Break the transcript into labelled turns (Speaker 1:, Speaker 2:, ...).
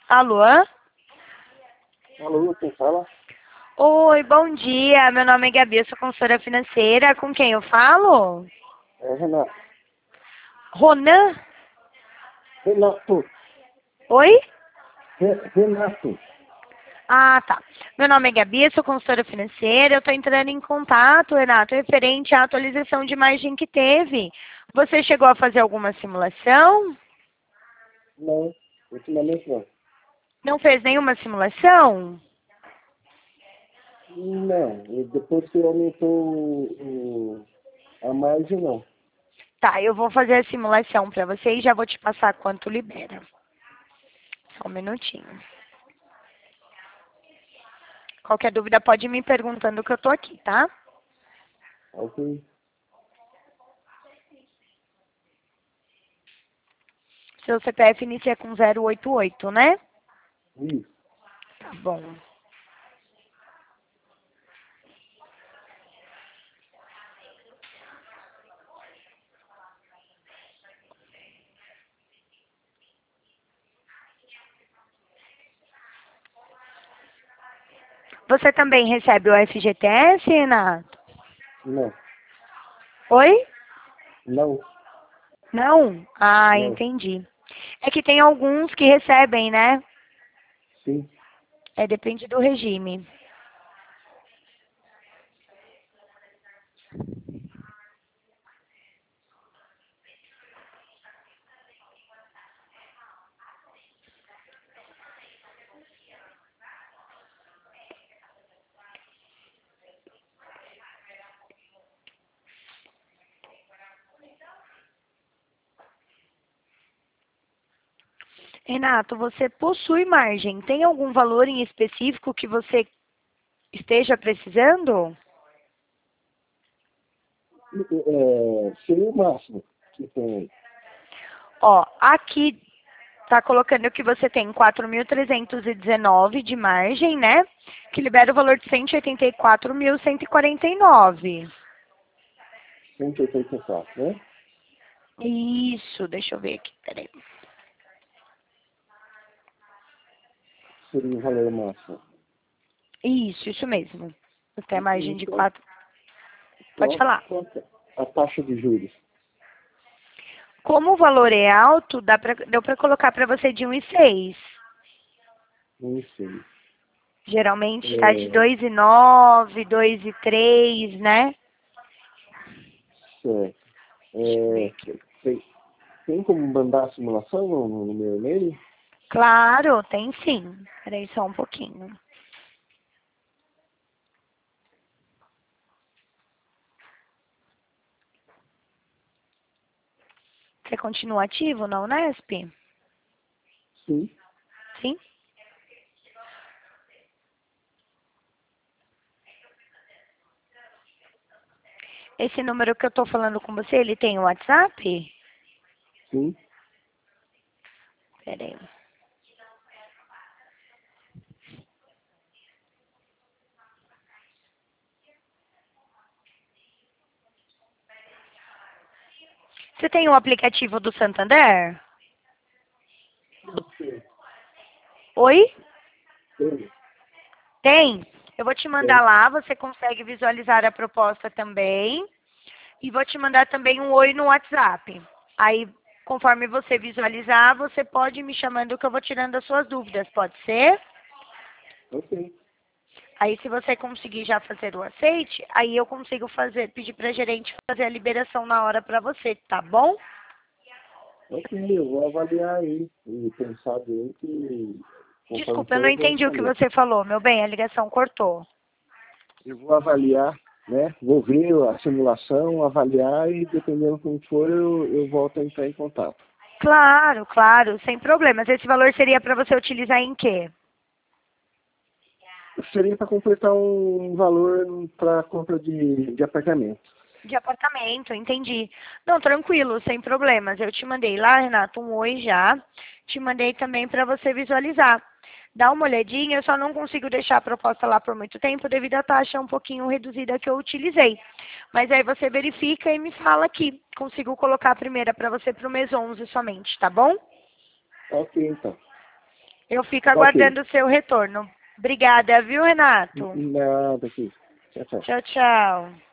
Speaker 1: Alô?
Speaker 2: Alô, quem fala?
Speaker 1: Oi, bom dia. Meu nome é Gabi, eu sou consultora financeira. Com quem eu falo?
Speaker 2: É Renato.
Speaker 1: Ronan?
Speaker 2: Renato.
Speaker 1: Oi?
Speaker 2: Renato.
Speaker 1: Ah, tá. Meu nome é Gabi, eu sou consultora financeira. Eu estou entrando em contato, Renato, referente à atualização de margem que teve. Você chegou a fazer alguma simulação?
Speaker 2: Não, ultimamente não.
Speaker 1: Não fez nenhuma simulação?
Speaker 2: Não, e depois que aumentou a margem, não.
Speaker 1: Tá, eu vou fazer a simulação para você e já vou te passar quanto libera. Só um minutinho. Qualquer dúvida pode ir me perguntando que eu tô aqui, tá?
Speaker 2: Ok.
Speaker 1: Seu CPF inicia com 088, né?
Speaker 2: Isso.
Speaker 1: Tá bom. Você também recebe o FGTS, Renato?
Speaker 2: Não.
Speaker 1: Oi?
Speaker 2: Não.
Speaker 1: Não? Ah,
Speaker 2: Não.
Speaker 1: entendi. É que tem alguns que recebem, né?
Speaker 2: Sim.
Speaker 1: É, depende do regime. Renato, você possui margem. Tem algum valor em específico que você esteja precisando?
Speaker 2: Seria o máximo que tem.
Speaker 1: Ó, aqui tá colocando que você tem 4.319 de margem, né? Que libera o valor de 184.149.
Speaker 2: 184, né?
Speaker 1: Isso, deixa eu ver aqui, peraí.
Speaker 2: Seria o valor máximo.
Speaker 1: Isso mesmo. Até a margem de
Speaker 2: Então,
Speaker 1: 4. Pode falar.
Speaker 2: quanto é a taxa de juros?
Speaker 1: Como o valor é alto, deu pra colocar pra você de 1,6.
Speaker 2: Não sei.
Speaker 1: Geralmente tá de
Speaker 2: É,
Speaker 1: 2,9, 2,3, né?
Speaker 2: certo.
Speaker 1: Deixa eu ver
Speaker 2: É,
Speaker 1: aqui.
Speaker 2: tem como mandar a simulação no meu e-mail?
Speaker 1: Claro, tem sim. Peraí só um pouquinho. Você continua ativo na Unesp?
Speaker 2: Sim.
Speaker 1: Sim? Esse número que eu tô falando com você, ele tem o WhatsApp?
Speaker 2: Sim.
Speaker 1: Peraí. Você tem o aplicativo do Santander?
Speaker 2: Sim.
Speaker 1: Oi?
Speaker 2: Tem.
Speaker 1: Tem? Eu vou te mandar
Speaker 2: Tem.
Speaker 1: lá, você consegue visualizar a proposta também. E vou te mandar também um oi no WhatsApp. Aí, conforme você visualizar, você pode ir me chamando que eu vou tirando as suas dúvidas, pode ser?
Speaker 2: Ok.
Speaker 1: Aí, se você conseguir já fazer o aceite, aí eu consigo pedir para a gerente fazer a liberação na hora para você, tá bom?
Speaker 2: Ok, eu vou avaliar aí e pensar bem que conforme
Speaker 1: Desculpa, eu
Speaker 2: for
Speaker 1: não
Speaker 2: eu vou
Speaker 1: entendi o que
Speaker 2: responder.
Speaker 1: você falou, meu bem, a ligação cortou.
Speaker 2: Eu vou avaliar, né? Vou ver a simulação, avaliar e dependendo como for eu volto a entrar em contato.
Speaker 1: Claro, claro, sem problemas. Esse valor seria para você utilizar em quê?
Speaker 2: Seria para completar um valor para compra de apartamento.
Speaker 1: De apartamento, entendi. Não, tranquilo, sem problemas. Eu te mandei lá, Renato, um oi já. Te mandei também para você visualizar. Dá uma olhadinha, eu só não consigo deixar a proposta lá por muito tempo devido à taxa um pouquinho reduzida que eu utilizei. Mas aí você verifica e me fala aqui. Consigo colocar a primeira para você para o mês 11 somente, tá bom?
Speaker 2: Ok, então.
Speaker 1: Eu fico
Speaker 2: Tá ok.
Speaker 1: aguardando o seu retorno. Obrigada, viu, Renato?
Speaker 2: Nada, aqui. Tchau, tchau.
Speaker 1: Tchau, tchau.